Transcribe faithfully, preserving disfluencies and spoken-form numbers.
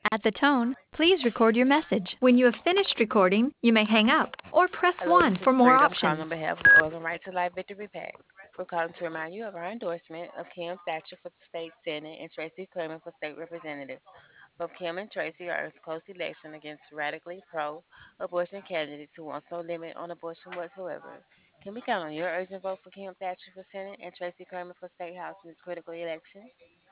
At the tone, please record your message. When you have finished recording, you may hang up or press Hello, one this for is more Freedom calling on options. behalf of Oregon Right to Life Victory PAC. We're calling to remind you of our endorsement of Kim Thatcher for the state senate and Tracy Clement for state representative. Both Kim and Tracy are in close election against radically pro-abortion candidates who want no limit on abortion whatsoever. Can we count on your urgent vote for Kim Thatcher for senate and Tracy Clement for state house in this critical election?